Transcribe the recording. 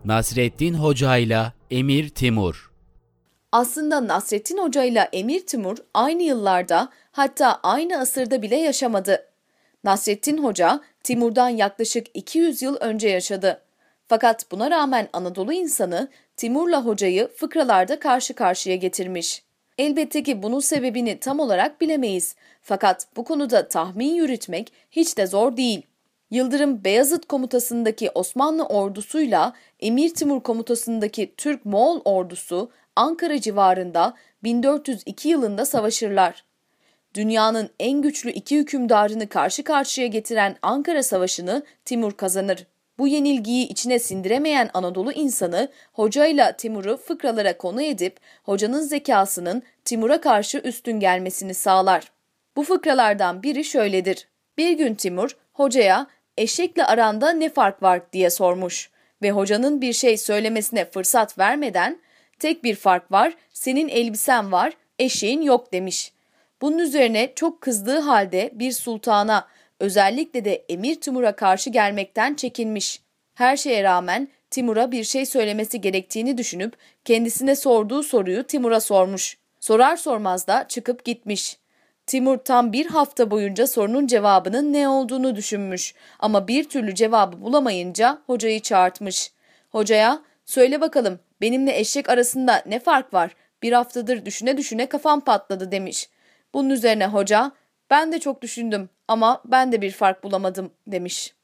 Nasreddin Hoca ile Emir Timur. Aslında Nasreddin Hoca ile Emir Timur aynı yıllarda, hatta aynı asırda bile yaşamadı. Nasreddin Hoca Timur'dan yaklaşık 200 yıl önce yaşadı. Fakat buna rağmen Anadolu insanı Timur'la Hoca'yı fıkralarda karşı karşıya getirmiş. Elbette ki bunun sebebini tam olarak bilemeyiz. Fakat bu konuda tahmin yürütmek hiç de zor değil. Yıldırım Beyazıt komutasındaki Osmanlı ordusuyla Emir Timur komutasındaki Türk-Moğol ordusu Ankara civarında 1402 yılında savaşırlar. Dünyanın en güçlü iki hükümdarını karşı karşıya getiren Ankara Savaşı'nı Timur kazanır. Bu yenilgiyi içine sindiremeyen Anadolu insanı Hoca ile Timur'u fıkralara konu edip Hoca'nın zekasının Timur'a karşı üstün gelmesini sağlar. Bu fıkralardan biri şöyledir. Bir gün Timur Hoca'ya eşekle aranda ne fark var diye sormuş ve Hoca'nın bir şey söylemesine fırsat vermeden tek bir fark var, senin elbisen var, eşeğin yok demiş. Bunun üzerine çok kızdığı halde bir sultana, özellikle de Emir Timur'a karşı gelmekten çekinmiş. Her şeye rağmen Timur'a bir şey söylemesi gerektiğini düşünüp kendisine sorduğu soruyu Timur'a sormuş. Sorar sormaz da çıkıp gitmiş. Timur tam bir hafta boyunca sorunun cevabının ne olduğunu düşünmüş ama bir türlü cevabı bulamayınca hocayı çağırtmış. Hocaya, söyle bakalım benimle eşek arasında ne fark var? Bir haftadır düşüne düşüne kafam patladı demiş. Bunun üzerine hoca, ben de çok düşündüm ama ben de bir fark bulamadım demiş.